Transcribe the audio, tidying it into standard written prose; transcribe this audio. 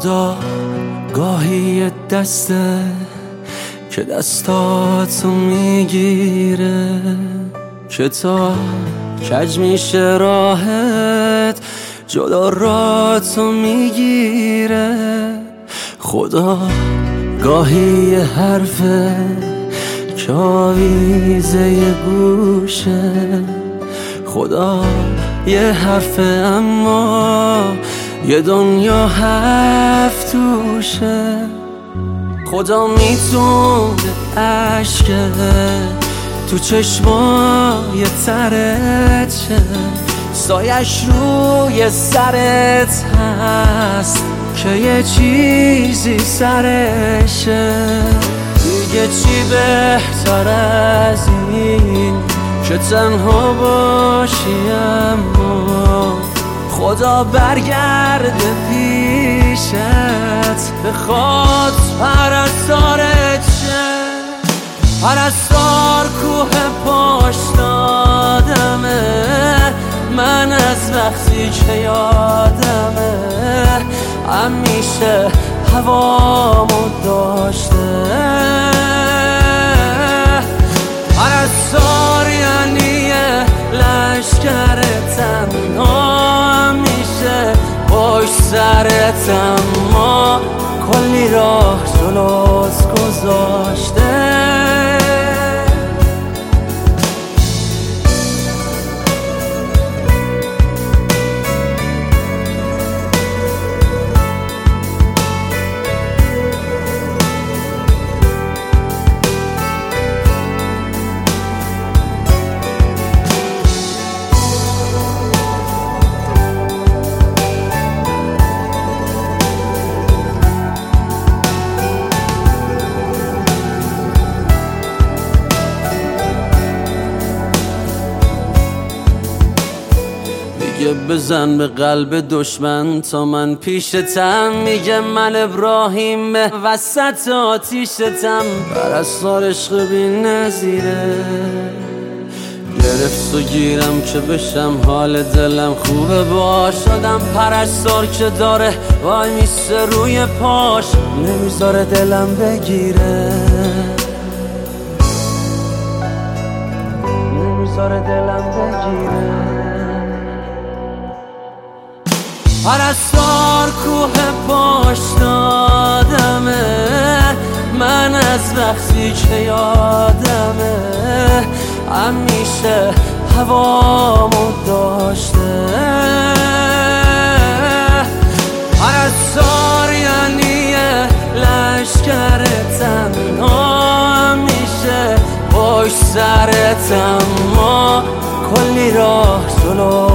خدا گاهی دسته که دستاتو میگیره که تا کج میشه راحت جدا راتو میگیره. خدا گاهی حرفه که آویزه گوشه، خدا یه حرفه اما یه دنیا هفت توشه. خدا میتونه عشقه تو چشمای ترت شه، سایش روی سرت هست که یه چیزی سرشه. دیگه چی بهتر از این که تنها باشی اما خدا برگرده پیشت بخواد پرستارت شه. پرستار کوه پاش دادمه من از وقتی که یادمه همیشه هوامو داشته. پرستار یعنی لشکر تنها همیشه پشت سرت اما کلی راه جلوت گذاشته. میگه بزن به قلب دشمن تا من پیشتم، میگه من ابراهیم وسط آتیشتم. پرستار عشق بی نظیره گرفت و گیرم که بشم حال دلم خوبه باش. شدم پرستار که داره وای میسته روی پاش نمیذاره دلم بگیره، نمیذاره دلم بگیره. پرستار کوه پاش دادمه من از وقتی که یادمه همیشه هوامو داشته. پرستار یعنی لشکر تنها همیشه پشت سرت اما کلی راه جلو